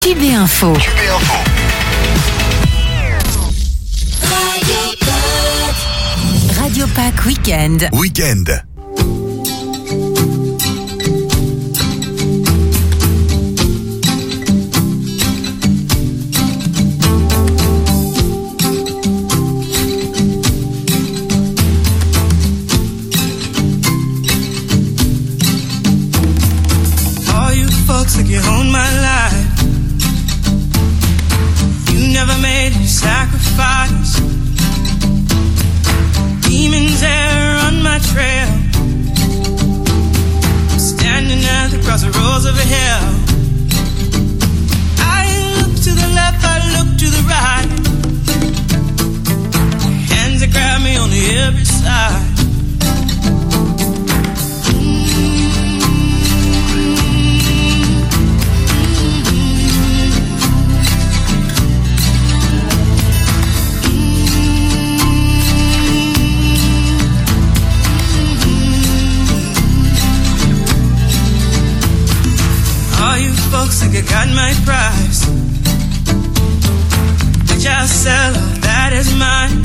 QB Info. Radio Pack Weekend. All you folks like you own my life. You never made a sacrifice. Demons there on my trail. I'm standing at the crossroads of a hill. I look to the left, I look to the right. Hands that grab me on every side. Folks think I got my prize, which I'll sell, all that is mine.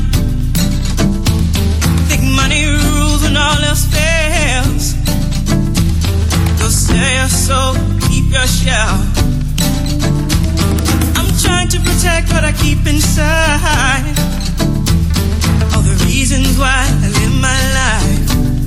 Think money rules and all else fails. Go sell your soul, keep your shell. I'm trying to protect what I keep inside. All the reasons why I live my life.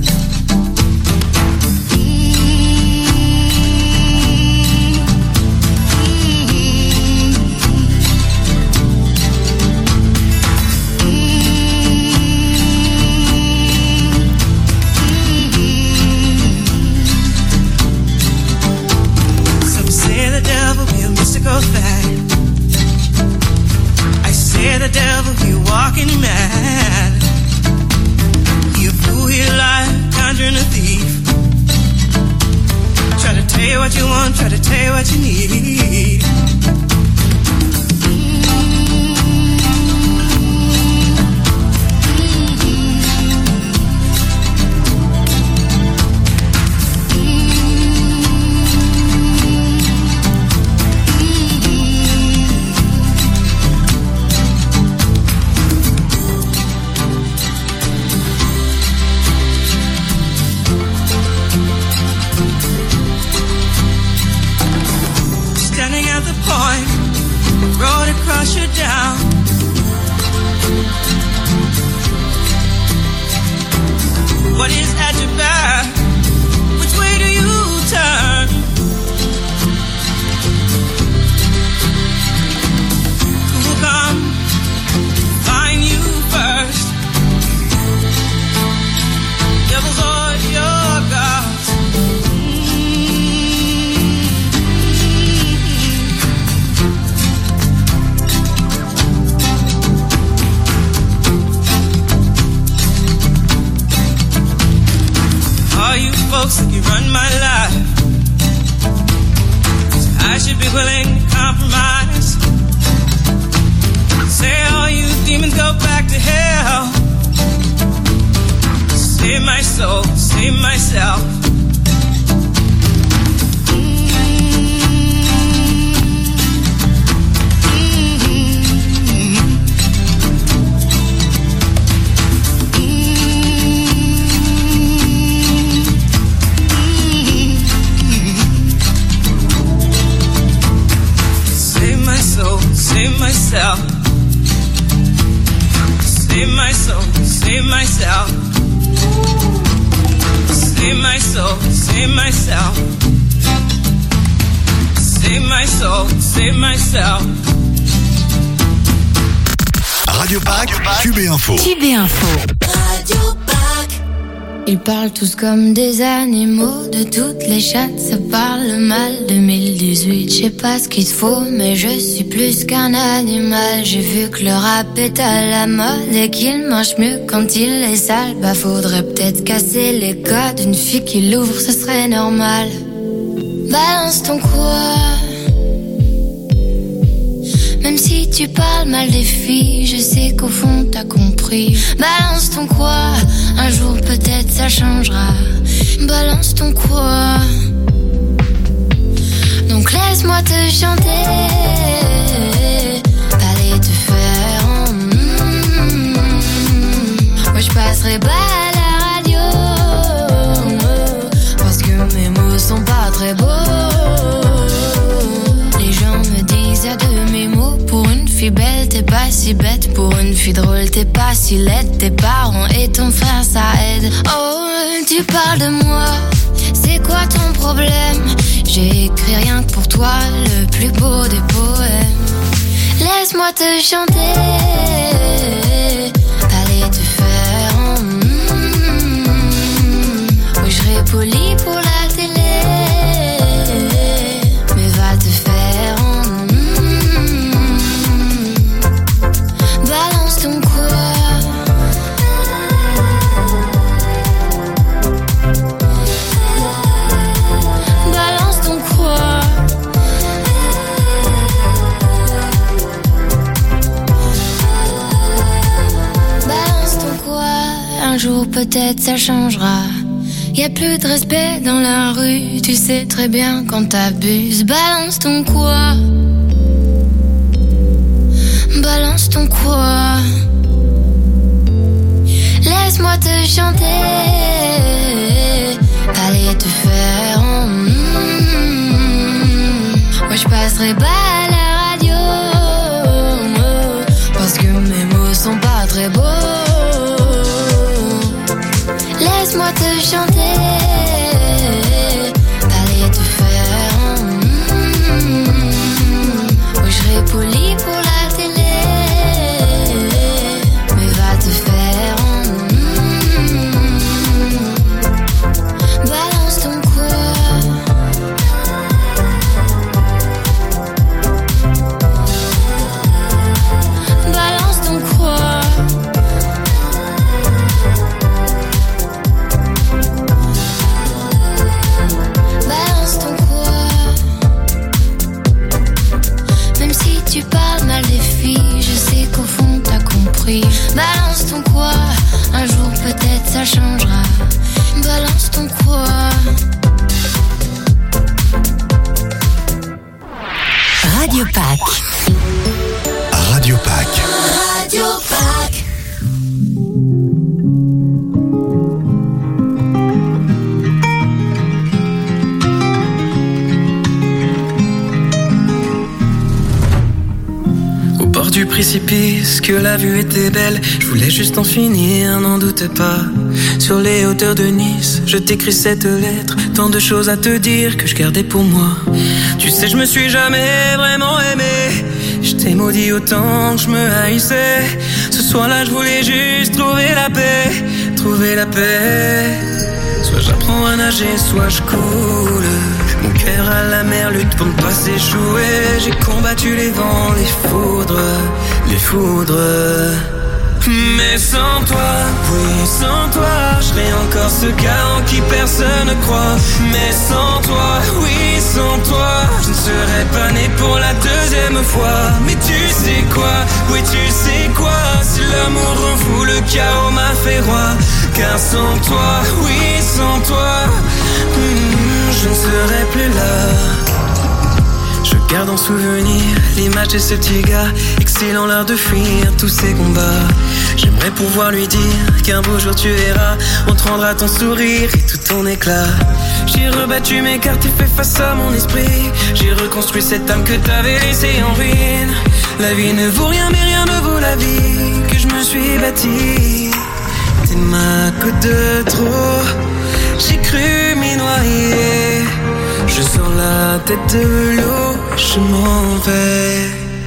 Fact. I say the devil, he walking mad. He a fool, he a liar, conjuring a thief. Try to tell you what you want, try to tell you what you need. Road across you down. What is at your back? Which way do you turn? Who will come find you first? Devils or your gods? Folks think you run my life. I should be willing to compromise. Say all you demons go back to hell. Save my soul, save myself. Save myself. Save my soul, save myself. Save my soul, save myself. Save my soul, save myself. Radio Pack, QB Info. QB Info. Radio Pack. Ils parlent tous comme des animaux, de toutes les chattes, ça parle mal. 2018, je sais pas ce qu'il te faut, mais je suis plus qu'un animal. J'ai vu que le rap est à la mode et qu'il mange mieux quand il est sale. Bah faudrait peut-être casser les codes, une fille qui l'ouvre, ce serait normal. Balance ton quoi. Même si tu parles mal des filles, je sais qu'au fond t'as compris. Balance ton quoi, un jour peut-être ça changera. Balance ton quoi. Donc Donc laisse-moi te chanter, aller te faire Moi je passerai pas à la radio, parce que mes mots sont pas très beaux. Les gens me disent y'a de mes mots. Pour une fille belle t'es pas si bête, pour une fille drôle t'es pas si laide. Tes parents et ton frère ça aide. Oh tu parles de moi, c'est quoi ton problème? J'ai écrit rien que pour toi, le plus beau des poèmes. Laisse-moi te chanter, aller te faire Oui je serai poli pour la télé, mais va te faire balance ton quoi. Un jour peut-être ça changera. Y'a plus de respect dans la rue, tu sais très bien quand t'abuses. Balance ton quoi, balance ton quoi. Laisse-moi te chanter, aller te faire Moi je passerai pas à la radio, parce que mes mots sont pas très beaux. Laisse-moi te chanter, aller te faire Oui je serai poli pour la télé, mais va te faire balance ton quoi. Balance ton quoi. Tu parles mal des filles, je sais qu'au fond t'as compris. Balance ton quoi, un jour peut-être ça changera. Balance ton quoi. Radio Pack. Radio Pack. Radio Pack. Du précipice, que la vue était belle, je voulais juste en finir, n'en doute pas. Sur les hauteurs de Nice, je t'écris cette lettre, tant de choses à te dire que je gardais pour moi. Tu sais, je me suis jamais vraiment aimé, je t'ai maudit autant que je me haïssais. Ce soir-là, je voulais juste trouver la paix, trouver la paix. Soit j'apprends à nager, soit je coule. Mon cœur à la mer lutte pour ne pas s'échouer. J'ai combattu les vents, les foudres, les foudres. Mais sans toi, oui, sans toi, je serais encore ce gars en qui personne ne croit. Mais sans toi, oui, sans toi, je ne serais pas né pour la deuxième fois. Mais tu sais quoi, oui, tu sais quoi, si l'amour rend fou, le chaos m'a fait roi. Car sans toi, oui, sans toi, je ne serais plus là. Je garde en souvenir l'image de ce petit gars, excilant l'art de fuir tous ses combats. J'aimerais pouvoir lui dire qu'un beau jour tu verras, on te rendra ton sourire et tout ton éclat. J'ai rebattu mes cartes et fait face à mon esprit. J'ai reconstruit cette âme que t'avais laissée en ruine. La vie ne vaut rien mais rien ne vaut la vie que je me suis bâtie. T'es ma goutte de trop, j'ai cru m'y noyer. Je sors la tête de l'eau, je m'en vais.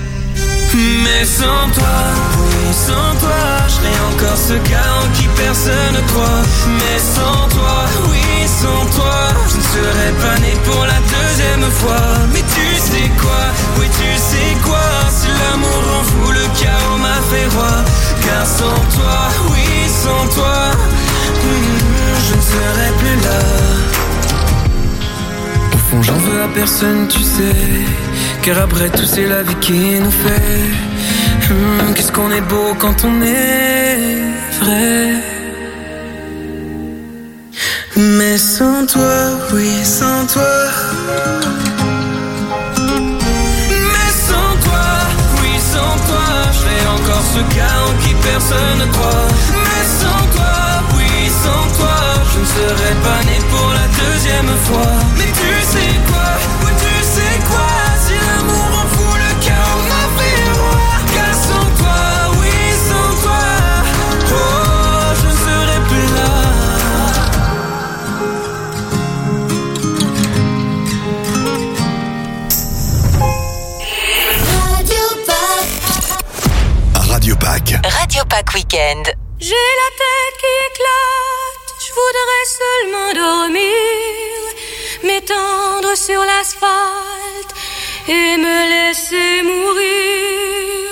Mais sans toi, oui sans toi, je serais encore ce gars en qui personne ne croit. Mais sans toi, oui sans toi, je ne serais pas né pour la deuxième fois. Mais tu sais quoi, oui tu sais quoi, si l'amour rend fou, le chaos m'a fait roi. Car sans toi, oui sans toi, je ne serais plus là. Au fond j'en veux à personne tu sais, car après tout c'est la vie qui nous fait. Qu'est-ce qu'on est beau quand on est vrai. Mais sans toi, oui sans toi, Radio Pack Weekend. J'ai la tête qui éclate, je voudrais seulement dormir, m'étendre sur l'asphalte et me laisser mourir.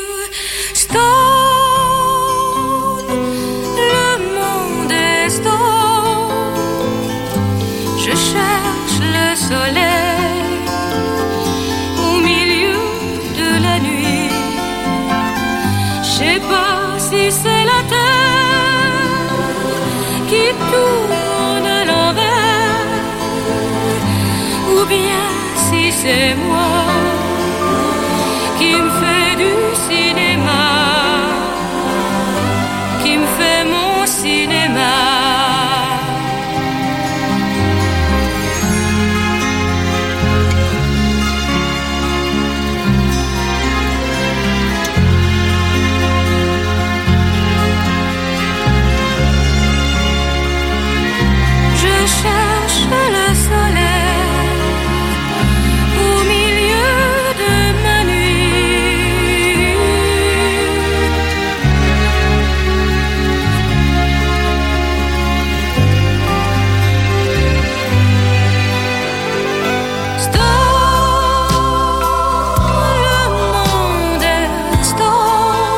Stone, le monde est stone. Je cherche le soleil au milieu de la nuit. Je sais pas si c'est la terre qui tourne à l'envers ou bien si c'est moi qui me fait du cinéma, qui me fait mon cinéma. Je cherche le soleil au milieu de ma nuit. Stone, le monde est stone.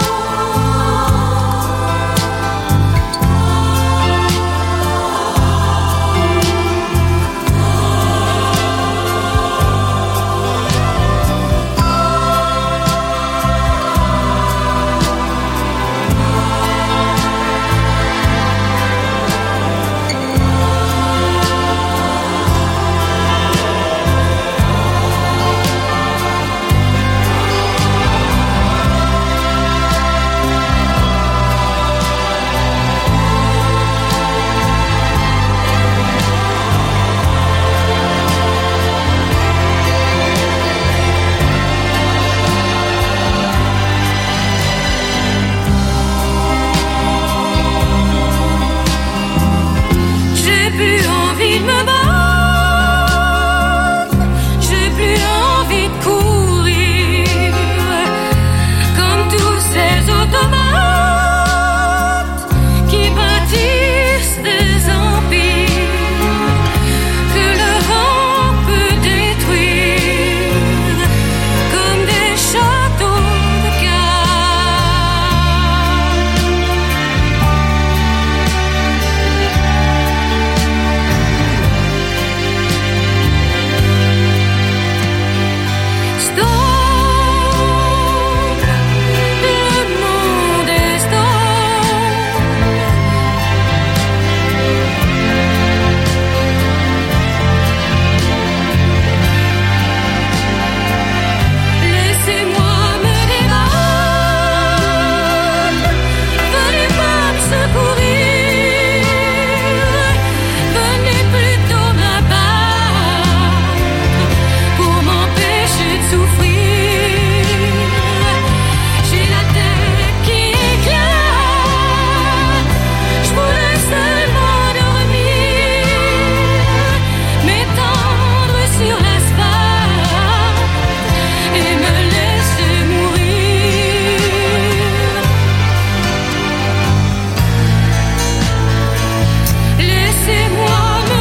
J'ai plus envie de me battre, j'ai plus envie de courir, comme tous ces automates qui bâtissent des empires que le vent peut détruire, comme des châteaux de cartes. Stone, le monde est stone. Laissez-moi me débattre, venez pas me secourir, venez plutôt m'abattre pour m'empêcher de souffrir. J'ai la tête qui éclate, je voulais seulement dormir, m'étendre sur l'asphalte et me laisser mourir. Laissez-moi me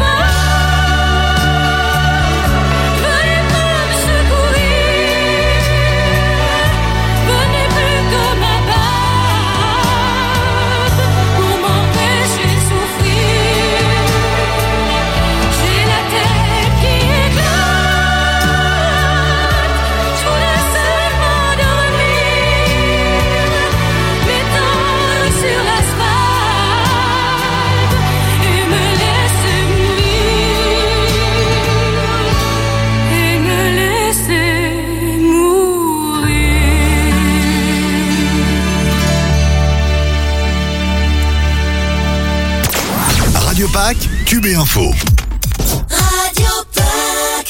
débattre, venez pas me secourir, venez plutôt m'abattre pour m'empêcher de souffrir. J'ai la tête qui éclate, je voulais seulement dormir, m'étendre sur l'asphalte et me laisser mourir, et me laisser mourir. Radio Pack, Cube et Info. Radio Pack.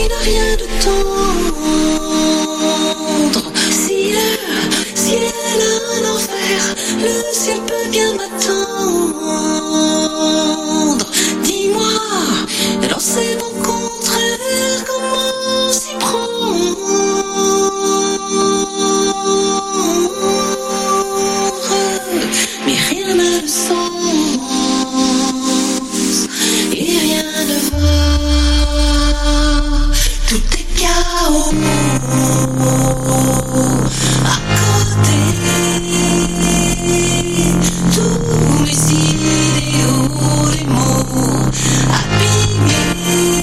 n'a rien de tendre. Si elle a un enfer, le ciel peut bien m'attendre. Dis-moi, dans ces bons contraires, comment s'y prendre? Mais rien n'a de sens et rien ne va. Tout est chaos à côté. Tous mes idéaux, les mots abîmés.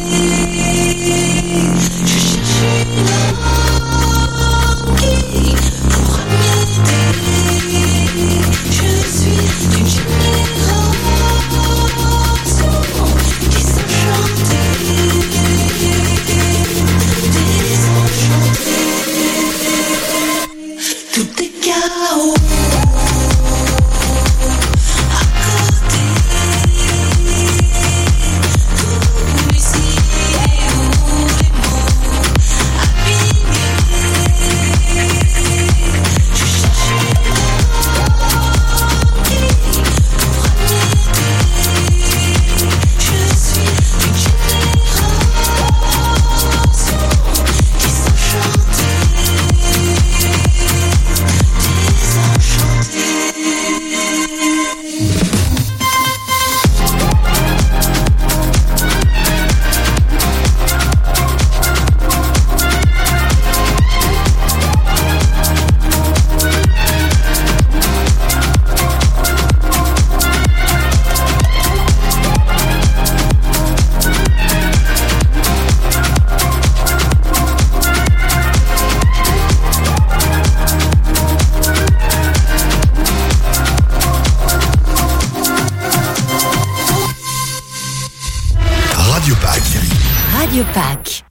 Je cherche une âme qui pourra m'aider. Je suis d'une génération désenchantée. Tout est chaos à côté. Tous mes idéaux, les mots abîmés. Je cherche une âme qui pourra m'aider. Je suis d'une génération désenchantée. Radio Pâques.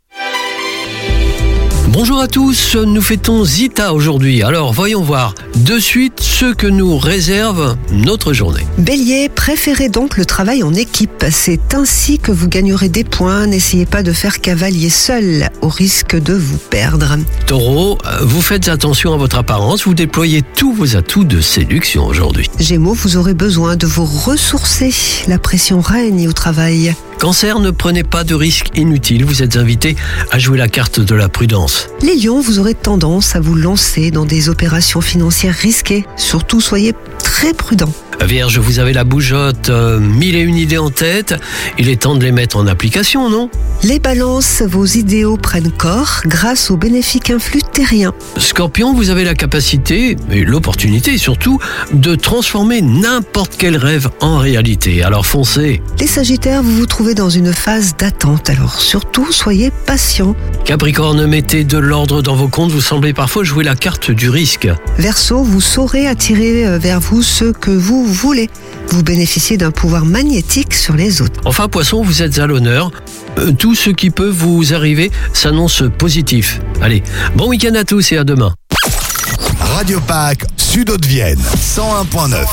Bonjour à tous, nous fêtons Zita aujourd'hui. Alors voyons voir de suite ce que nous réserve notre journée. Bélier, préférez donc le travail en équipe. C'est ainsi que vous gagnerez des points. N'essayez pas de faire cavalier seul, au risque de vous perdre. Taureau, vous faites attention à votre apparence, vous déployez tous vos atouts de séduction aujourd'hui. Gémeaux, vous aurez besoin de vous ressourcer. La pression règne au travail. Cancer, ne prenez pas de risques inutiles, vous êtes invité à jouer la carte de la prudence. Les lions, vous aurez tendance à vous lancer dans des opérations financières risquées. Surtout, soyez très prudents. Vierge, vous avez la bougeotte, 1001 idées en tête. Il est temps de les mettre en application, non? Les balances, vos idéaux prennent corps grâce au bénéfique influx terrien. Scorpion, vous avez la capacité, et l'opportunité surtout, de transformer n'importe quel rêve en réalité. Alors foncez. Les sagittaires, vous vous trouvez dans une phase d'attente. Alors surtout, soyez patients. Capricorne, mettez de l'ordre dans vos comptes. Vous semblez parfois jouer la carte du risque. Verseau, vous saurez attirer vers vous ce que vous voulez. Vous bénéficiez d'un pouvoir magnétique sur les autres. Enfin, Poisson, vous êtes à l'honneur. Tout ce qui peut vous arriver s'annonce positif. Allez, bon week-end à tous et à demain. Radio Pâques, Sud-Haute-Vienne, 101.9.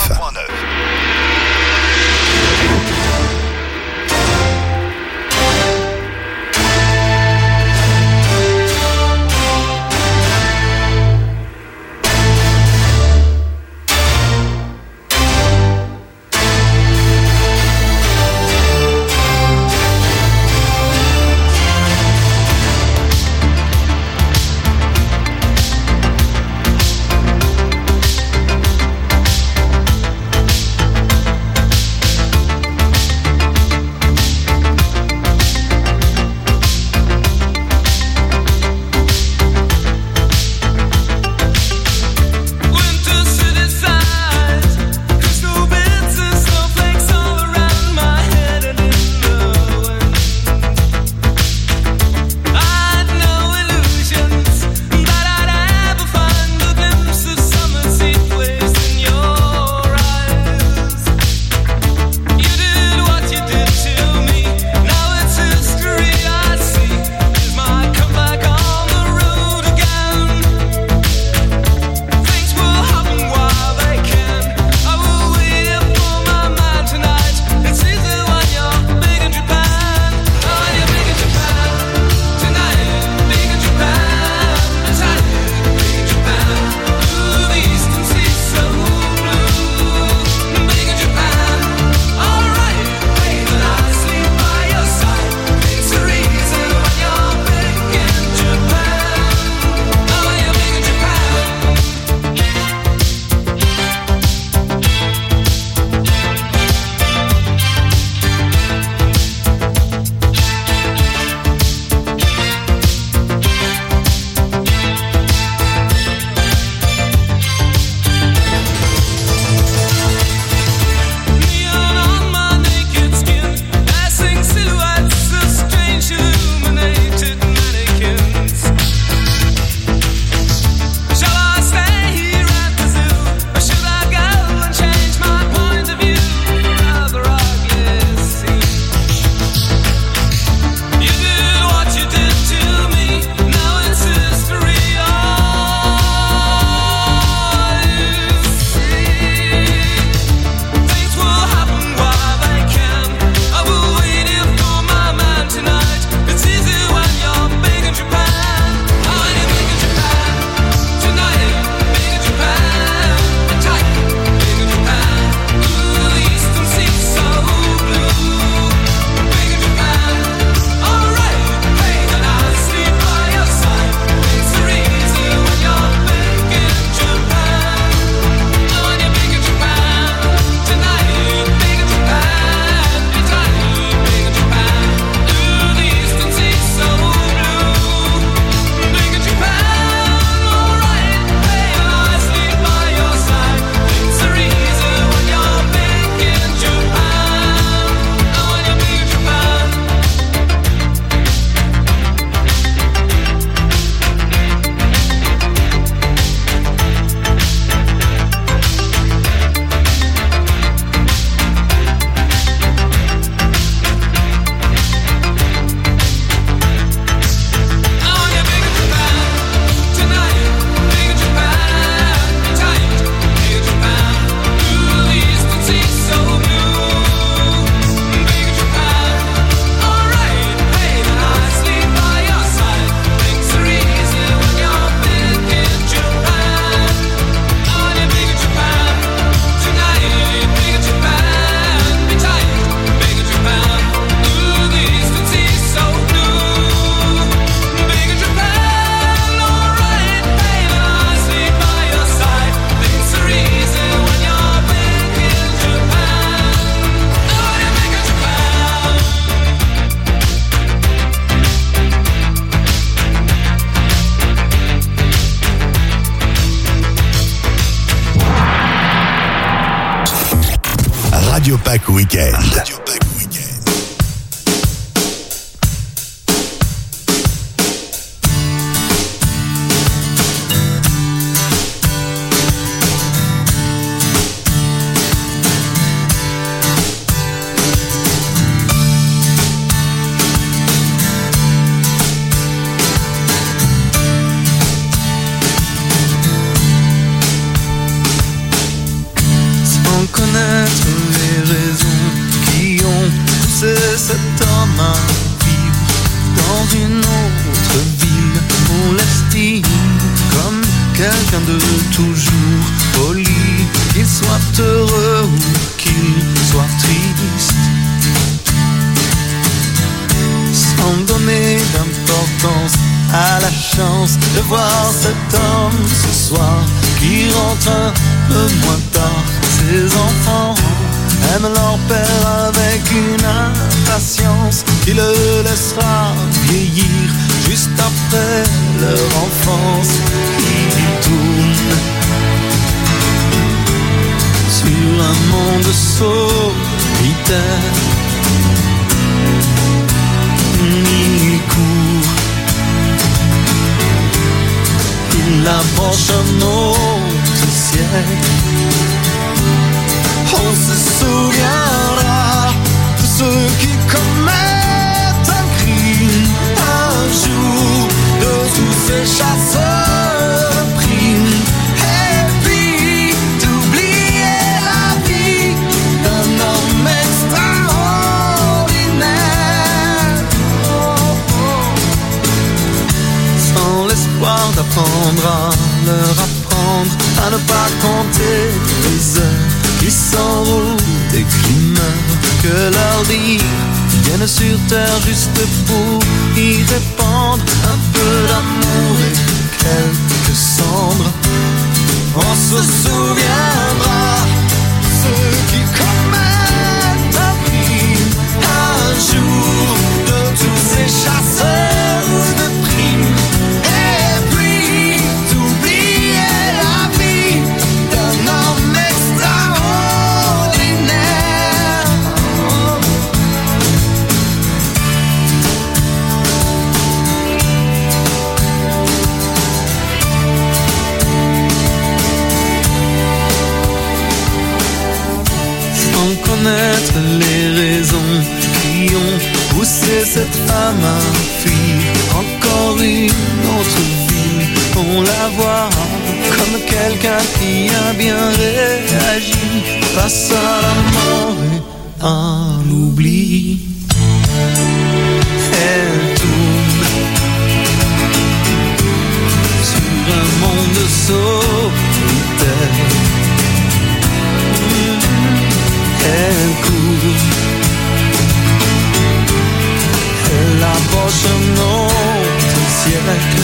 Pack Weekend. Connaître les raisons qui ont poussé cet homme à vivre dans une autre ville. On l'estime comme quelqu'un de toujours poli, qu'il soit heureux ou qu'il soit triste, sans donner d'importance à la chance de voir cet homme ce soir qui rentre un peu moins tard. Ses enfants aiment leur père avec une impatience qui le laissera vieillir juste après leur enfance. Ils tournent sur un monde solitaire. Ils courent, ils approchent un autre siècle. On se souviendra de ceux qui commettent un crime un jour, de tous ces chasseurs de primes, et puis d'oublier la vie d'un homme extraordinaire, sans l'espoir d'apprendre à leur apprendre à ne pas compter les heures qui s'enroulent et qui meurent, que leur dire viennent sur terre juste pour y répandre un peu d'amour et quelques cendres. On se souviendra de ceux qui commettent un crime un jour, de tous ces chasseurs de primes, et puis d'oublier la vie d'un homme extraordinaire. Connaître les raisons qui ont poussé cette femme à fuir encore une autre ville. On la voit comme quelqu'un qui a bien réagi face à la mort et à l'oubli. Elle tourne sur un monde solitaire. Elle court, elle approche un autre siècle.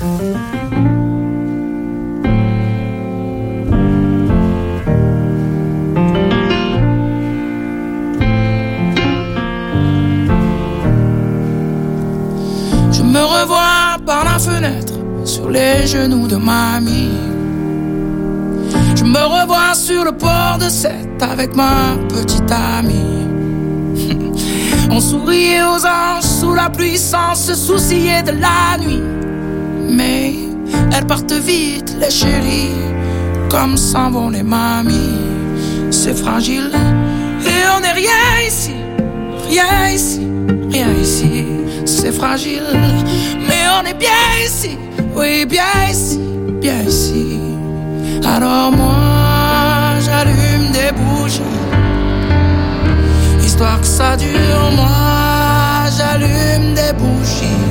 Je me revois par la fenêtre sur les genoux de mamie. Je me revois sur le port de Sète avec ma petite amie. On souriait aux anges sous la pluie sans se soucier de la nuit. Mais elles partent vite les chéris, comme s'en vont les mamies. C'est fragile et on n'est rien ici, rien ici, rien ici. C'est fragile mais on est bien ici, oui bien ici, bien ici. Alors moi j'allume des bougies, histoire que ça dure. Moi j'allume des bougies,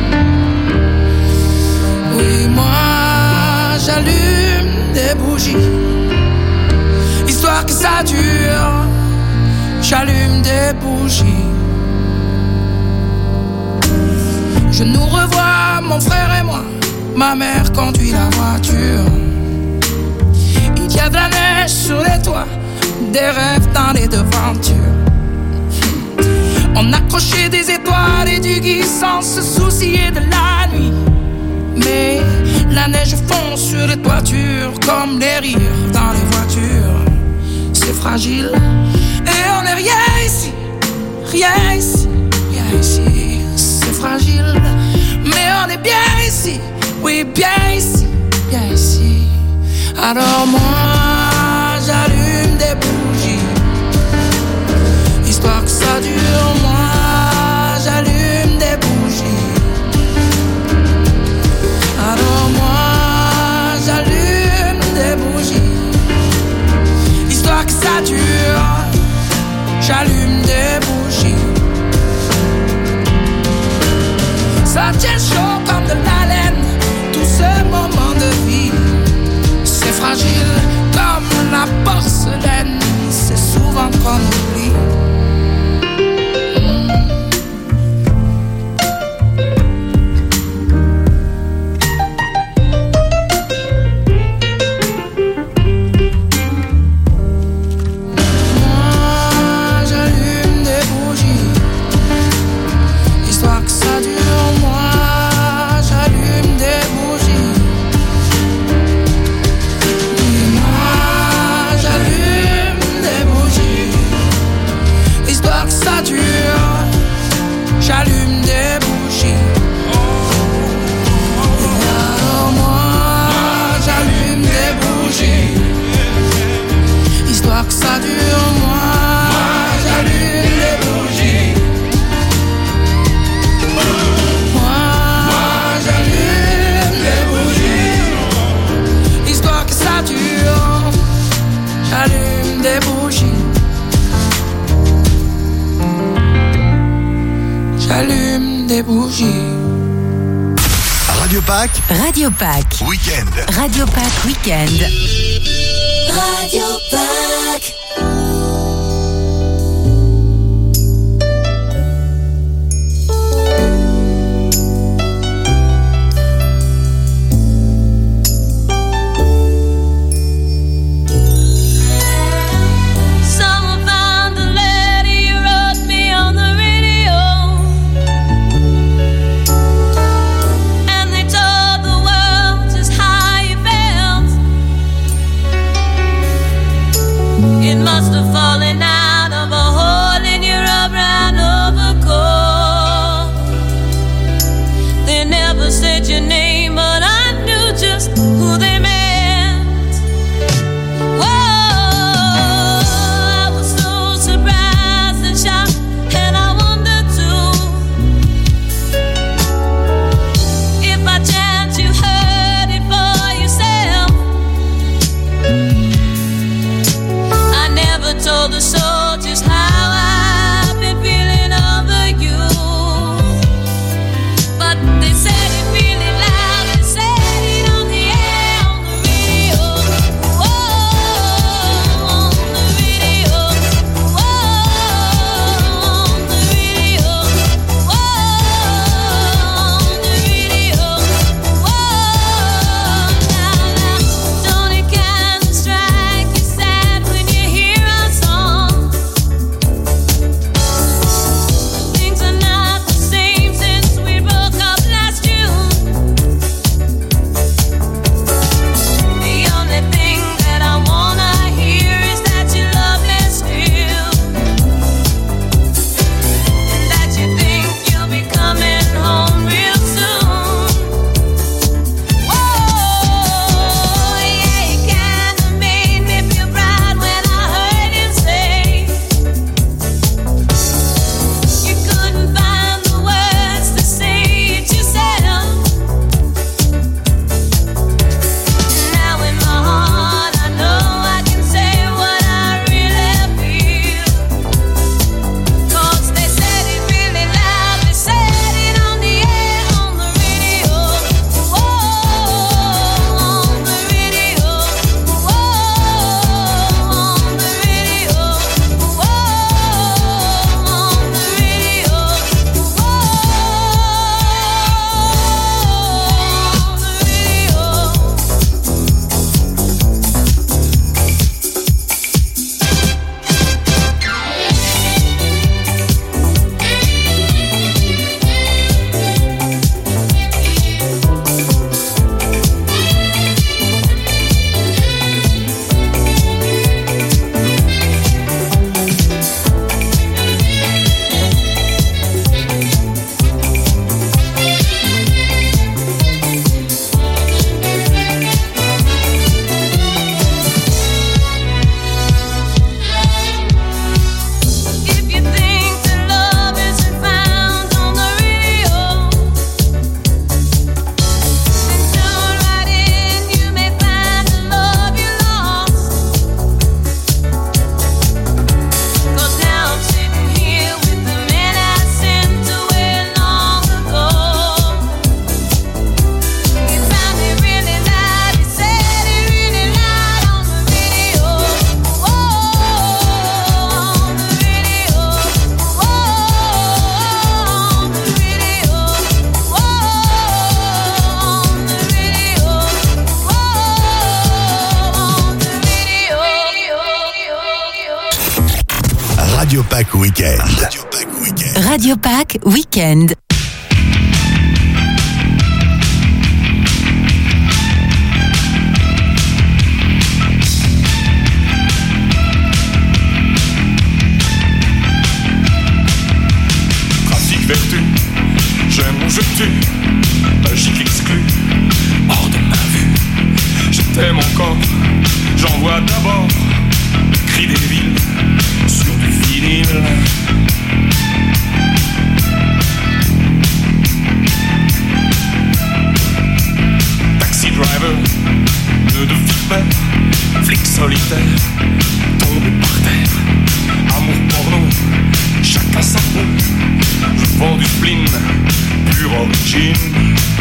oui moi j'allume des bougies, histoire que ça dure. J'allume des bougies. Je nous revois, mon frère et moi. Ma mère conduit la voiture. Il y a de la neige sur les toits, des rêves dans les devantures. On accrochait des étoiles et du gui sans se soucier de la nuit. Mais la neige fond sur les toitures comme les rires dans les voitures. C'est fragile et on n'est rien ici, rien ici, rien ici. C'est fragile mais on est bien ici, oui bien ici, bien ici. Alors moi j'allume des bougies, histoire que ça dure. Moi j'allume des bougies. Alors moi j'allume des bougies, histoire que ça dure. J'allume des bougies. Ça tient chaud comme de la laine, tout ce moment de vie. C'est fragile comme la porcelaine, c'est souvent qu'on oublie. J'allume des bougies. Alors moi j'allume des bougies, histoire que ça dure. Moi j'allume des bougies. Moi j'allume des bougies, histoire que ça dure. J'allume des bougies. J'allume des bougies. Radio Pâques. Radio Pâques. Week-end. Radio Pâques Week-end. Radio Pâques. It must have Radio Pack Weekend. Radio Pack Weekend. Trafic vertu, j'aime ou je tue, magique exclu, hors de ma vue. Je t'aime encore, j'en vois d'abord, cri des villes sur du vinyle. Taxi driver, nœud de vipère, flic solitaire, tombé par terre, amour porno, chacun sa peau. Je vends du spleen, pure origine.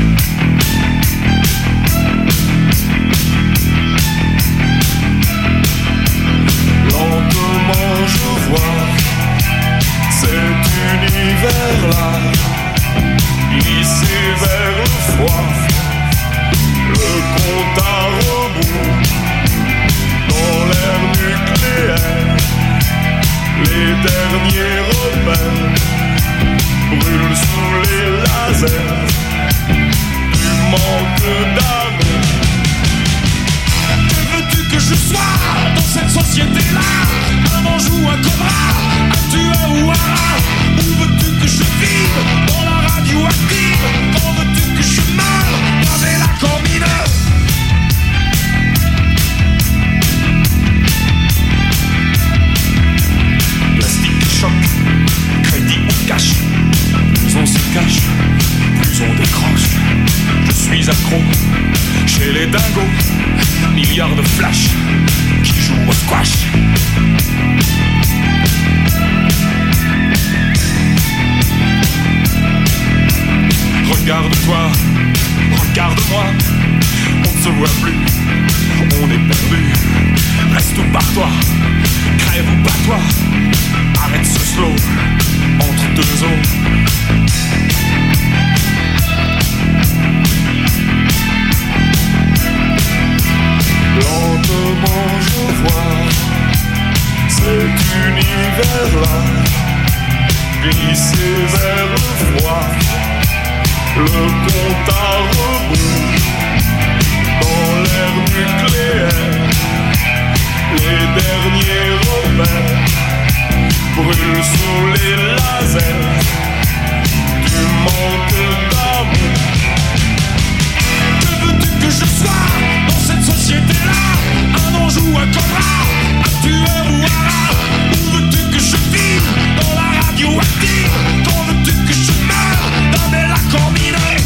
Lentement je vois cet univers-là glisser vers le froid, le compte à rebours dans l'ère nucléaire. Les derniers rebelles brûlent sous les lasers du manque d'amour. Que veux-tu que je sois dans cette société-là? Un ange ou un cobra, un tueur ou un rat? Où veux-tu que je vive dans la radioactive? Quand veux-tu que je meure avec la combine? Plastique qui choque, crédit ou cash, plus on se cache, plus on décroche. Je suis accro chez les dingos, milliards de flash qui jouent au squash. Regarde-toi, regarde-moi, on ne se voit plus, on est perdu. Reste par toi, crève ou bats-toi, arrête ce slow entre deux eaux. Lentement je vois cet univers-là glisser vers le froid, le compte à rebours dans l'ère nucléaire. Les derniers rebelles brûlent sous les lasers du manque d'amour. Que veux-tu que je sois dans cette société-là? Un ange ou un cobra, un tueur ou un rat? Où veux-tu que je vive dans la radioactive? Quand veux-tu que je meure dans mes lacs en minerais?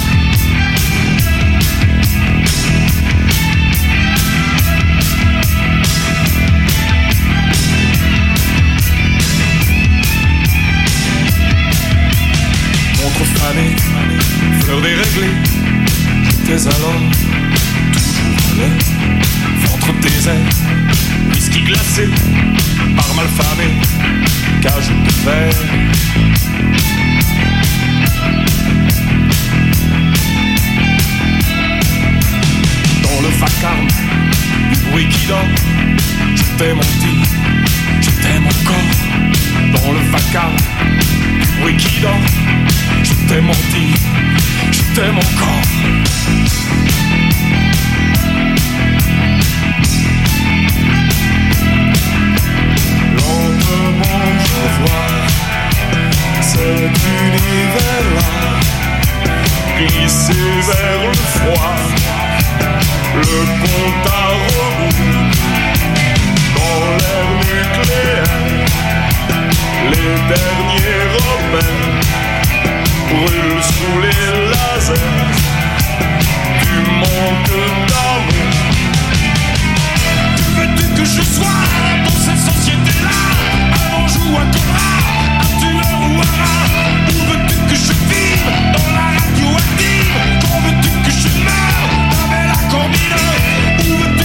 Contrefané, fleur déréglée, j'étais alors toujours en l'air, ventre désert, whisky glacé, par malfamé, cage de fer. Dans le vacarme, du bruit qui dort, je t'ai menti, je t'aime encore. Dans le vacarme, du bruit qui dort, je t'ai menti, je t'aime encore. Lentement je vois cet univers-là glisser vers le froid, le compte à rebours dans l'ère nucléaire. Les derniers rebelles brûlent sous les lasers du manque d'amour. Que veux-tu que je sois dans cette société-là? Un ange ou un cobra, un tueur ou un rat? Où veux-tu que je vive dans la radioactive? Quand veux-tu que je meure avec la combine? Où veux-tu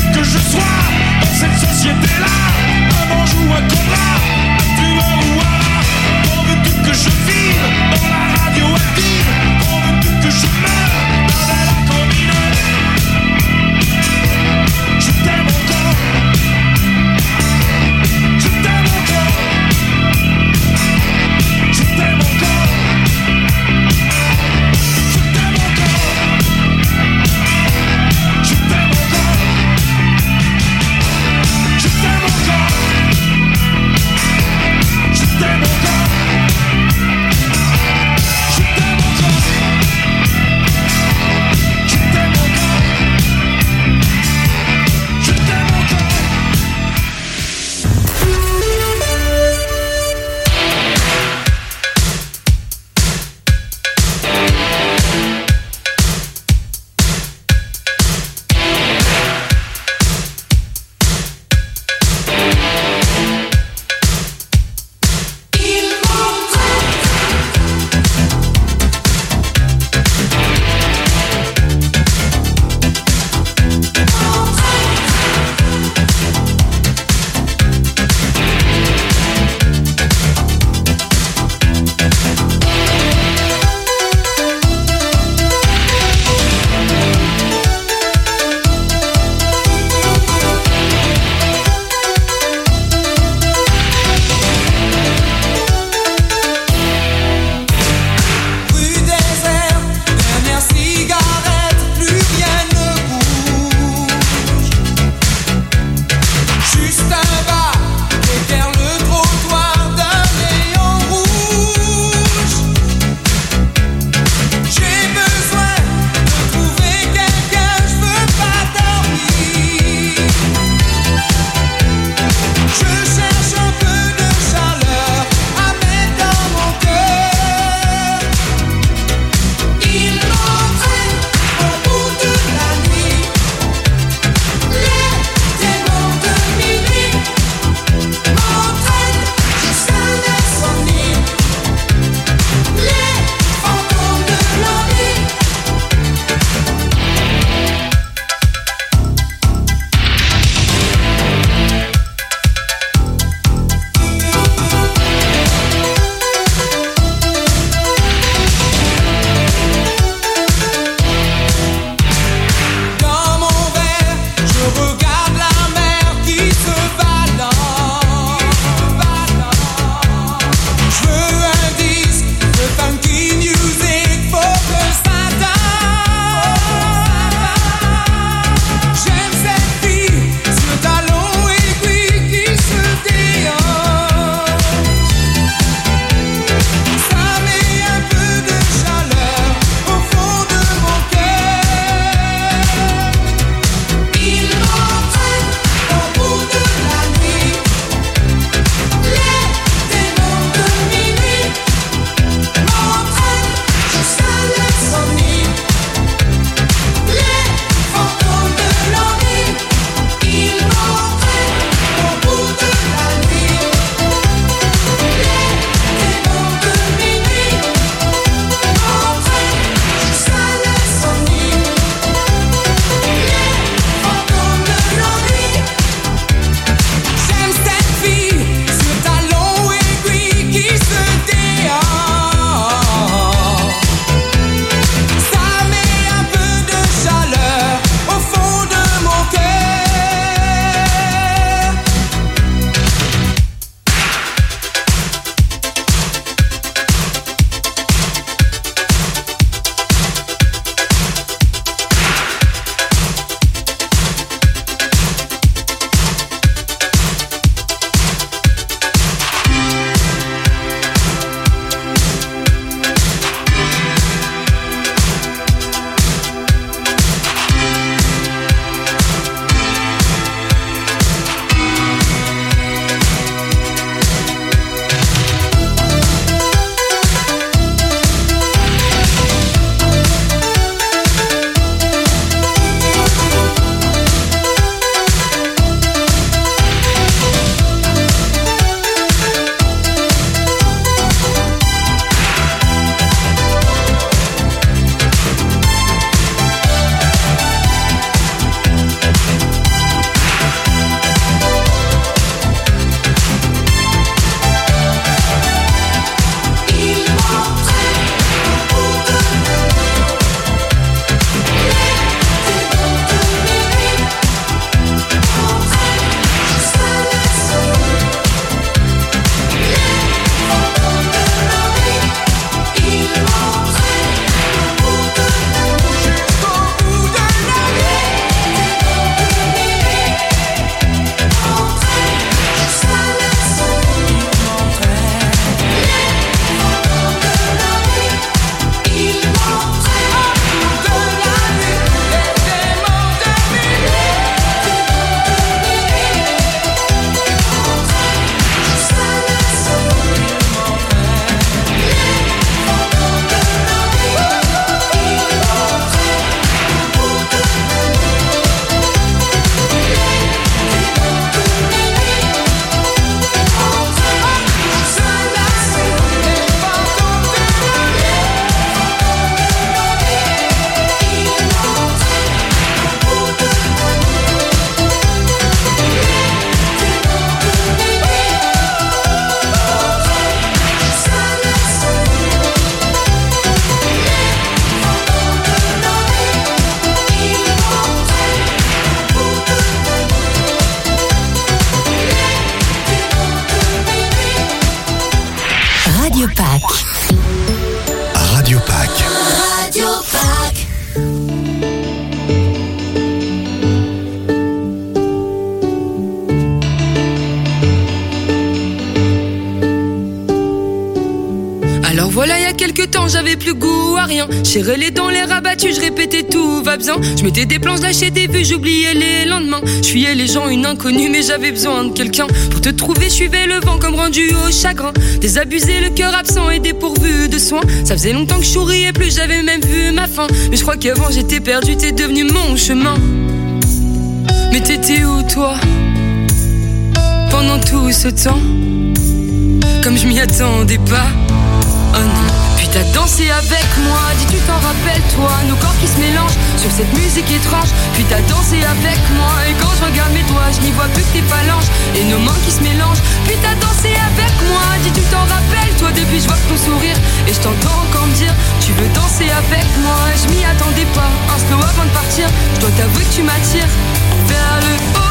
Voilà, y a quelques temps, j'avais plus goût à rien. Serrais les dents, les rabattus, je répétais tout va bien. Je mettais des plans, je lâchais des vues, j'oubliais les lendemains. Je fuyais les gens, une inconnue, mais j'avais besoin de quelqu'un. Pour te trouver, je suivais le vent comme rendu au chagrin. Désabusé, le cœur absent et dépourvu de soins. Ça faisait longtemps que je souriais plus, j'avais même vu ma fin. Mais je crois qu'avant j'étais perdu, t'es devenu mon chemin. Mais t'étais où toi, pendant tout ce temps? Comme je m'y attendais pas. Oh non. Puis t'as dansé avec moi, dis tu t'en rappelles toi, nos corps qui se mélangent sur cette musique étrange. Puis t'as dansé avec moi, et quand je regarde mes doigts, je n'y vois plus que tes phalanges et nos mains qui se mélangent. Puis t'as dansé avec moi, dis tu t'en rappelles toi, depuis je vois ton sourire et je t'entends encore me dire tu veux danser avec moi. Je m'y attendais pas, un slow avant de partir. Je dois t'avouer que tu m'attires vers le haut.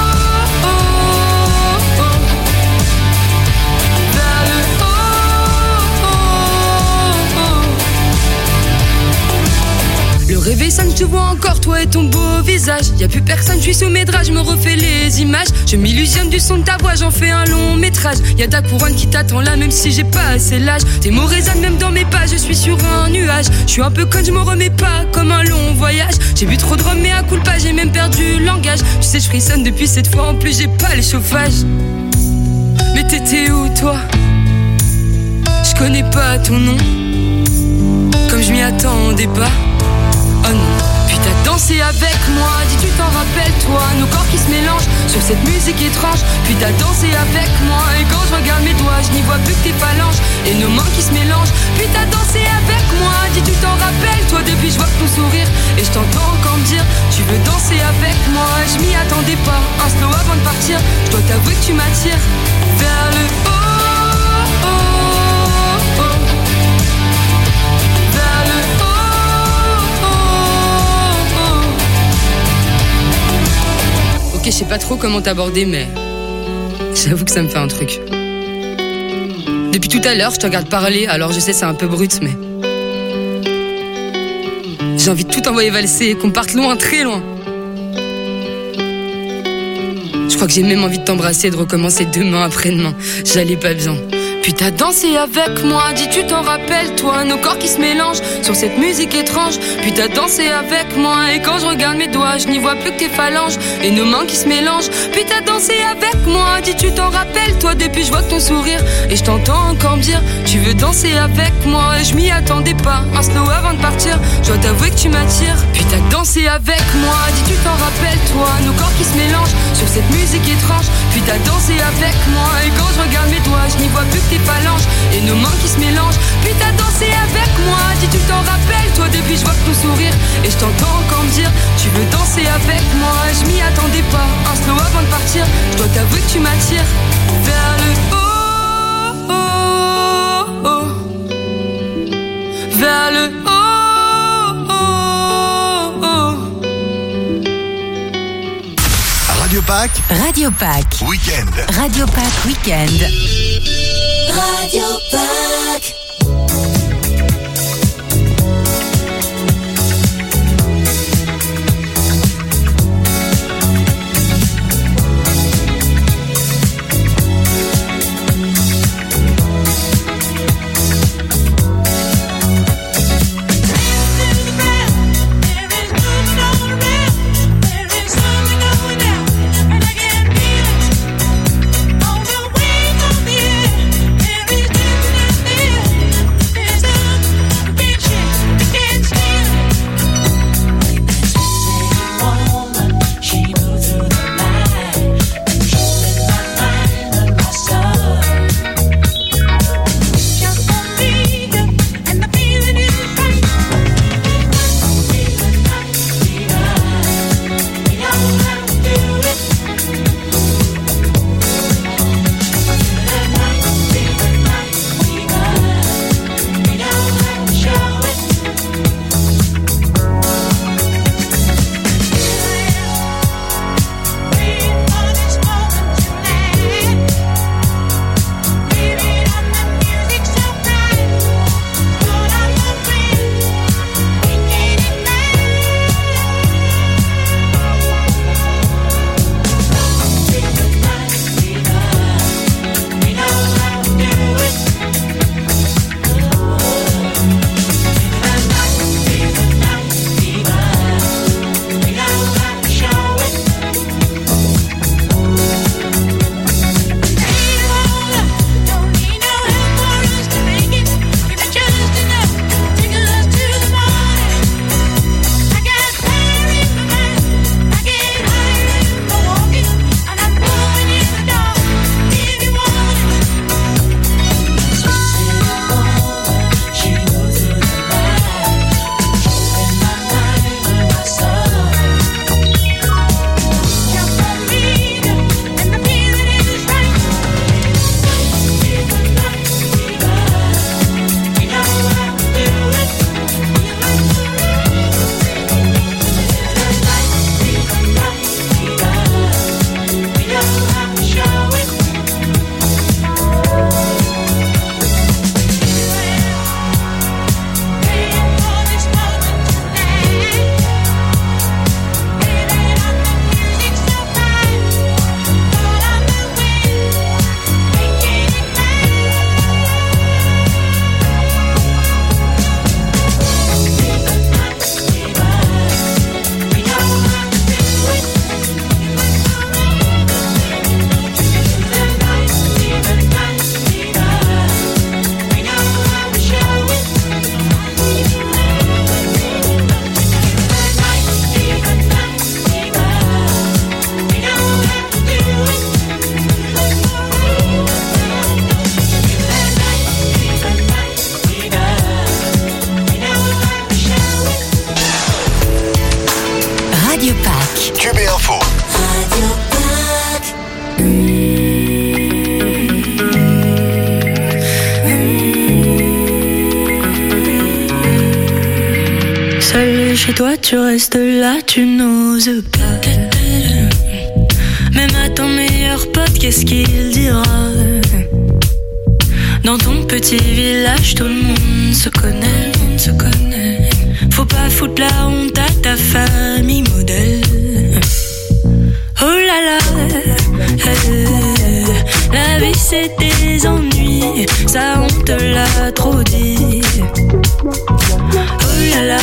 Le réveil sonne, je te vois encore, toi et ton beau visage. Y'a plus personne, je suis sous mes draps, je me refais les images. Je m'illusionne du son de ta voix, j'en fais un long métrage. Y'a ta couronne qui t'attend là, même si j'ai pas assez l'âge. Tes mots résonnent même dans mes pas, je suis sur un nuage. Je suis un peu conne, je me remets pas, comme un long voyage. J'ai bu trop de rhum, mais à coup de pas, j'ai même perdu le langage. Tu sais, je frissonne depuis cette fois, en plus j'ai pas le chauffage. Mais t'étais où toi? Je connais pas ton nom, comme je m'y attendais pas. Oh non. Puis t'as dansé avec moi, dis tu t'en rappelles toi, nos corps qui se mélangent sur cette musique étrange. Puis t'as dansé avec moi, et quand je regarde mes doigts, je n'y vois plus que tes phalanges et nos mains qui se mélangent. Puis t'as dansé avec moi, dis tu t'en rappelles toi, depuis je vois ton sourire et je t'entends encore me dire tu veux danser avec moi. Je m'y attendais pas, un slow avant de partir. Je dois t'avouer que tu m'attires vers le haut. Je sais pas trop comment t'aborder, mais j'avoue que ça me fait un truc. Depuis tout à l'heure, je te regarde parler, alors je sais c'est un peu brut, mais j'ai envie de tout envoyer valser, qu'on parte loin, très loin. Je crois que j'ai même envie de t'embrasser, de recommencer demain après-demain. J'allais pas bien. Puis t'as dansé avec moi, dis tu t'en rappelles toi, nos corps qui se mélangent sur cette musique étrange. Puis t'as dansé avec moi, et quand je regarde mes doigts, je n'y vois plus que tes phalanges et nos mains qui se mélangent. Puis t'as dansé avec moi, dis tu t'en rappelles toi, depuis je vois ton sourire et je t'entends encore me dire tu veux danser avec moi. Et je m'y attendais pas, un slow avant de partir. Je dois t'avouer que tu m'attires. Puis t'as dansé avec moi, dis tu t'en rappelles toi, nos corps qui se mélangent sur cette musique étrange. Puis t'as dansé avec moi, et quand je regarde mes doigts, je n'y vois plus que tes phalanges et nos mains qui se mélangent. Puis t'as dansé avec moi, dis tu t'en rappelles toi, depuis je vois ton sourire et je t'entends encore me dire tu veux danser avec moi. Je m'y attendais pas, un slow avant de partir. Je dois t'avouer que tu m'attires vers le haut, vers le haut. Radio Pack. Radio Pack. Week-end. Radio Pack Week-end. Radio Pack. On the wing of the air, there is Radio Pack. Tube et info. Radio Pack. Seul chez toi, tu restes là, tu n'oses pas. Même à ton meilleur pote, qu'est-ce qu'il dira? Dans ton petit village, tout le monde se connaît, Faut pas foutre la honte à ta famille modèle. Oh là là, la vie c'est des ennuis, ça on te l'a trop dit. Oh là là,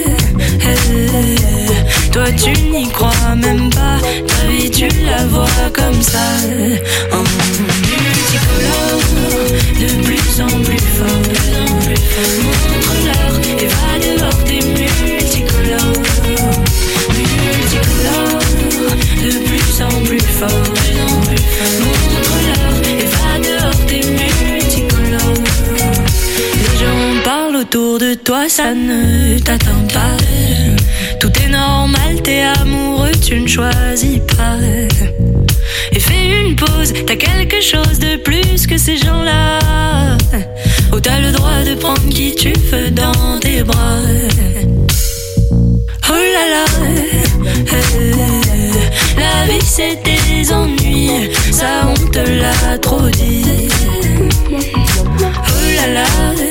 toi tu n'y crois même pas, ta vie tu la vois comme ça. En multicolore, de plus en plus fort, montre-leur et va dehors tes multicolores. Multicolore, de plus en plus fort, montre-leur et va dehors tes multicolores. Les gens parlent autour de toi, ça ne t'atteint pas. Tout est normal, t'es amoureux, tu ne choisis pas. Et fais une pause, t'as quelque chose de plus que ces gens-là. Oh, t'as le droit de prendre qui tu veux dans tes bras. Oh là là, la vie c'est des ennuis, ça on te l'a trop dit. Oh là là,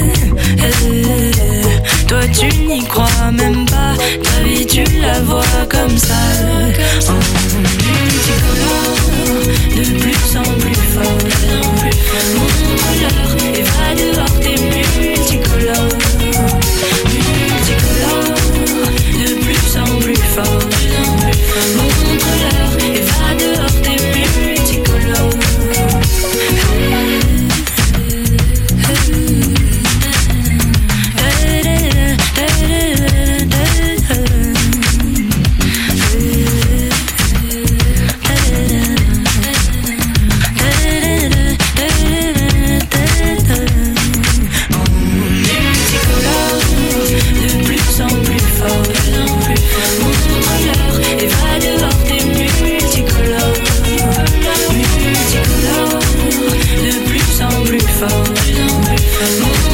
toi tu n'y crois même pas, ta vie tu la vois comme ça. En multicolore, de plus en plus fort, montre-leur et va dehors tes multicolores. Multicolore, de plus en plus fort, montre-leur et va dehors tes multicolores. Multicolore, de plus en plus fort, montre-leur